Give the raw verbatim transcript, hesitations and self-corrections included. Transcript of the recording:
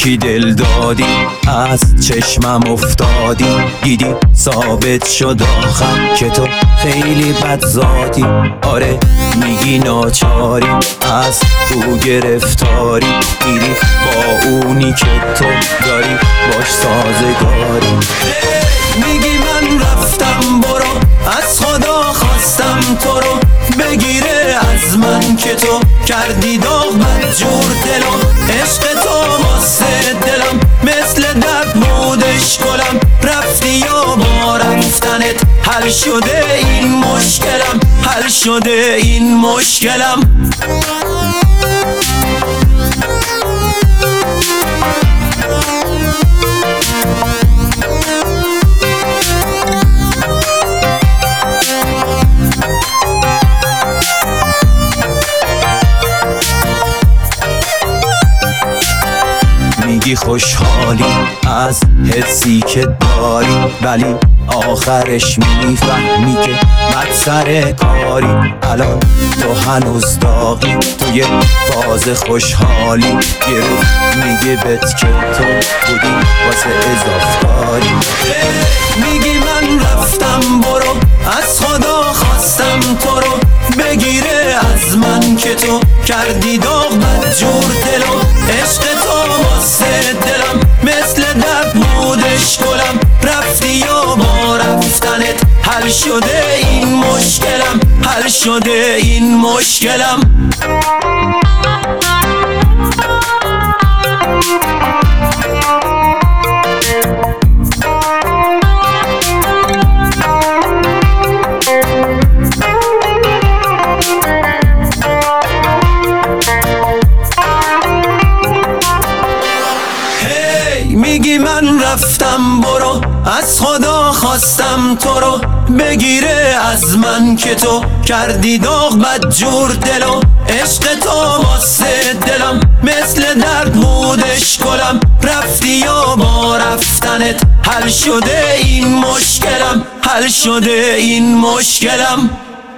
یکی دل دادی از چشمم افتادی، دیدی ثابت شد آخر که تو خیلی بد ذاتی. آره میگی ناچاری از او گرفتاری، میری با اونی که تو داری باش سازگاری. میگی من رفتم برو، از خدا خواستم تو رو بگیره از من که تو کردی داغ بدجور دلم. عشق تو واسه دلم مثل درد بودش گلم، رفتی یا با رفتنت حل شده این مشکلم، حل شده این مشکلم. میگی خوشحالی از حسی که داری، ولی آخرش میفهمی که بد سر کاری. الان تو هنوز داغی توی فاز خوشحالی، یه رو میگه بهت که تو بودی واسه اضافکاری. میگی من رفتم برو، از خدا خواستم تو رو بگیره از من که تو کردی داغ بدجور دلم. عشق تو واسه دلم مثل درد بودش گلم، رفتی یا با رفتنت حل شده این مشکلم، حل شده این مشکلم. میگی من رفتم برو، از خدا خواستم تو رو بگیره از من که تو کردی داغ بدجور دلو. عشق تو واسه دلم مثل درد بودش گلم، رفتی یا با رفتنت حل شده این مشکلم، حل شده این مشکلم.